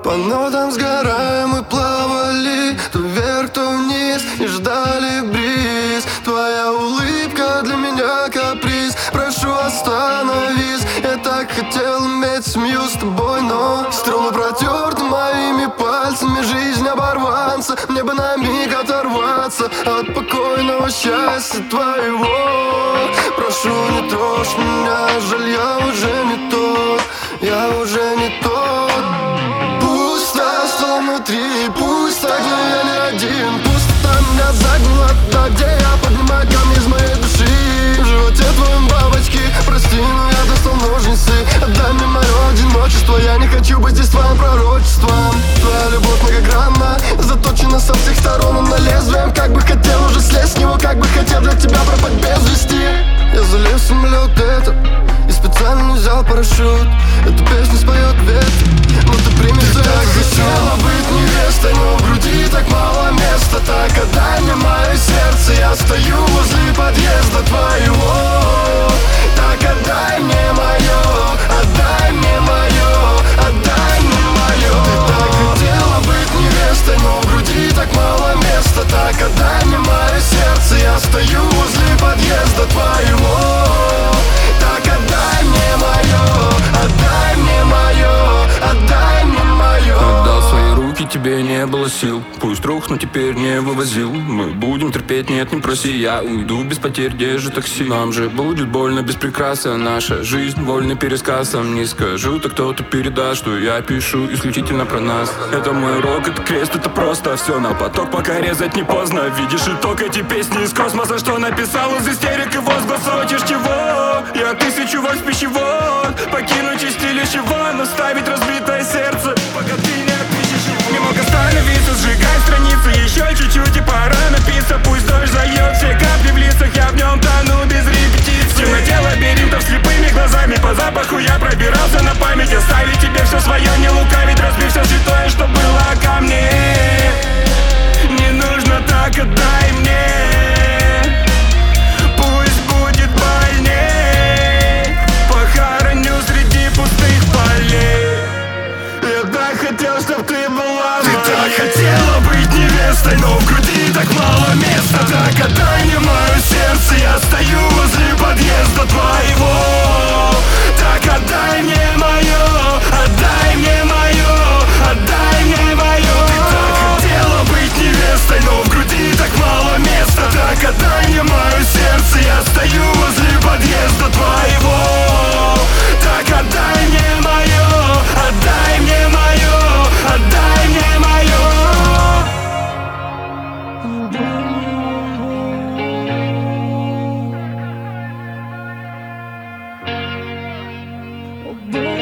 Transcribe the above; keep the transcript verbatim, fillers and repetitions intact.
По нотам сгораем, мы плавали то вверх, то вниз и ждали бриз. Твоя улыбка для меня каприз. Прошу, остановись. Я так хотел иметь семью с тобой, но струны протерты моими пальцами. Жизнь оборванца, мне бы на миг оторваться от покойного счастья твоего. Прошу, не трожь меня, жаль, я уже не тот, я уже не тот. Пусто стало внутри, пусто, где я не один. Пустота меня загнала туда, где я поднимаю камни из моей души. В животе твоем бабочки, прости, но я достал ножницы. Отдай мне мое одиночество, я не хочу быть здесь твоим пророчеством. Твоя любовь многогранна, заточена со всех сторон, он на лезвием. Как бы хотел уже слезть с него, как бы хотел для тебя пропасть без вести. Я залез в самолет этот и специально не взял парашют. Эту песню споет ветер, но ты примешь. Ты так хотела быть невестой, но в груди так мало места. Так отдай мне мое сердце, я стою возле подъезда твоего. Так отдай мне мое, отдай мне мое, отдай мне мое. Ты так хотела быть невестой, но в груди так мало места. Так отдай мне мое сердце, я стою возле подъезда твоего. Так отдай мне мое, отдай мне мое, отдай мне мое. Отдал свои руки, тебе не было сил. Пусть рухну, теперь не вывозил. Мы будем терпеть, нет, не проси. Я уйду без потерь, держи такси. Нам же будет больно без прикраса. Наша жизнь вольный пересказ. Сам не скажу, так кто-то передаст, что я пишу исключительно про нас. Это мой рок, это крест, это просто все на поток, пока резать не поздно. Видишь итог, эти песни из космоса, что написал из истерик и возгласа. Хочешь чего? Я тысячу вольт в пищевод. Покинуть чистилище вон, оставить разбитое сердце, пока ты не отпишешь его. Не мог остановиться, сжигай страницы. Еще чуть-чуть и пора напиться. Пусть дождь зальет все капли в лицах, я в нем тону без репетиции. В темноте лабиринтов слепыми глазами, по запаху я пробирался на память. Оставить тебе все свое, не лукавить, разбив все святое, что было ко мне. Не нужно так, отдай мне. Пусть будет больней, похороню среди пустых полей. Я так хотел, чтоб ты была моей. Ты так хотела быть невестой, но в груди так мало места. Так отдай мне мое сердце, я стою возле подъезда твоего. Так отдай мне мое, отдай мне мое, отдай мне мое. Ты так хотела быть невестой, но в груди так мало места. Так отдай мне мое сердце, я стою возле подъезда твоего. Так отдай мне мое, отдай мне мое, отдай мне мое. Oh,